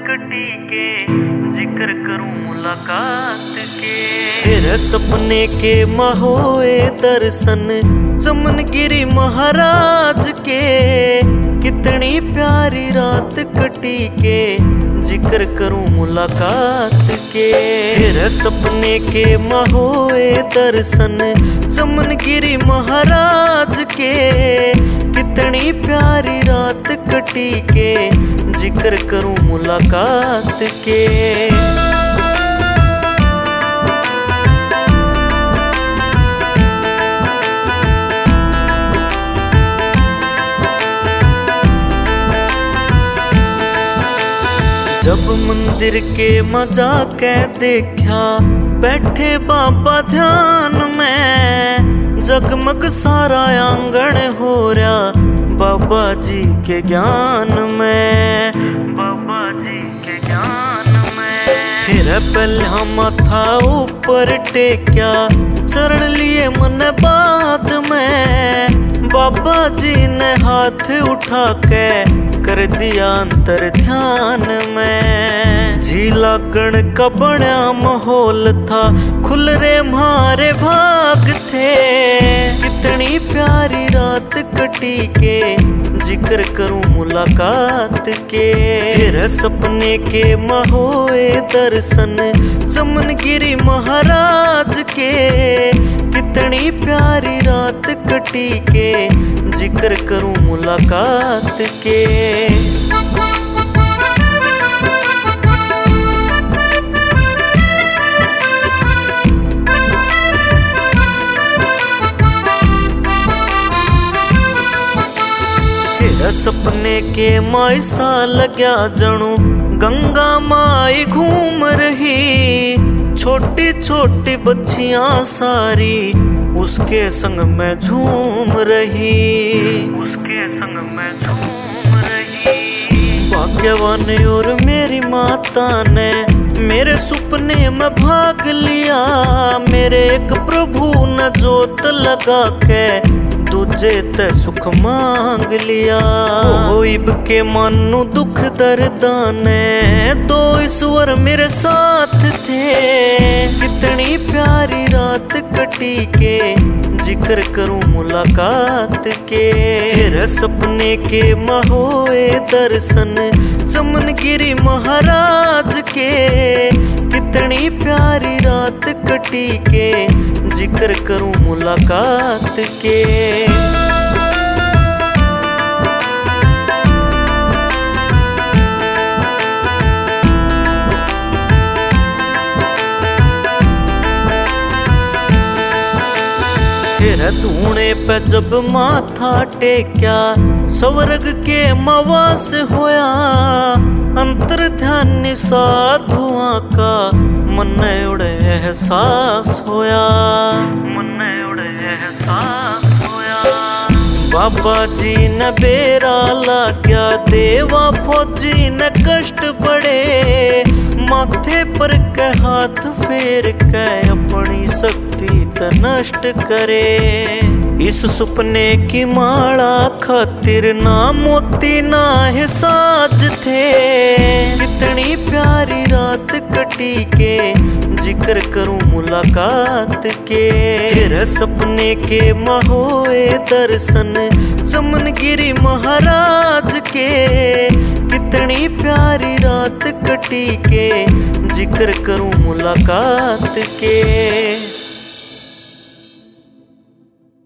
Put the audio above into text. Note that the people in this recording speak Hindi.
कटी के, जिक्र करूं मुलाकात के। फिर सपने के महोए दर्शन चमनगिरी महाराज के, कितनी प्यारी रात कटी के, जिक्र करूं मुलाकात के। फिर सपने के महोए दर्शन चमनगिरी महाराज के, कितनी प्यारी रात कटी के, जिक्र करूं मुलाकात के। जब मंदिर के मजाके देखा, बैठे बाबा ध्यान में, जगमग सारा आंगन हो रहा बाबा जी के ज्ञान में, बाबा जी के ज्ञान में। फिर पहला माथा ऊपर टेक्या, चरण लिए मन बाद में, बाबा जी ने हाथ उठा के कर दिया अंतर ध्यान में। झीला गण का बड़ा माहौल था, खुल रे मारे भाग थे, कितनी प्यारी रात कटी के, जिक्र करूं मुलाकात के। फिर सपने के महोए दर्शन चमनगिरी महाराज के, कितनी प्यारी रात कटी के, जिक्र करूं मुलाकात के। सपने के माई सा लग्या जणू गंगा माई घूम रही, छोटी छोटी बच्चियां सारी उसके संग में झूम रही, उसके संग में झूम रही। भाग्यवान और मेरी माता ने मेरे सुपने में भाग लिया, मेरे एक प्रभु ने जोत लगा के दूजे ते सुख मांग लिया। होइब के मानू दुख दर्दाने, दो ईश्वर मेरे साथ थे, कितनी प्यारी रात कटी के, जिक्र करूं मुलाकात के। फिर सपने के महोए दर्शन चमनगिरी महाराज के, कितनी प्यारी रात कटी के, जिक्र करूं मुलाकात के। फिर धूणे पे जब माथा टेक्या, स्वर्ग के मवास होया, अंतर ध्यान साधुआं का मन उड़े एहसास होया, मन उड़े एहसास होया। बाबा जी ने बेरा लाग्या, देवा फौजी ने कष्ट बड़े, माथे पर के हाथ फेर के अपनी शक्ति त नष्ट करे। इस सुपने की माला खातिर ना मोती ना है साज थे, कितनी प्यारी रात कटी के, जिक्र करूं मुलाकात के। फिर सपने के महोए दर्शन चमनगिरी महाराज के, कितनी प्यारी रात कटी के, जिक्र करूं मुलाकात के।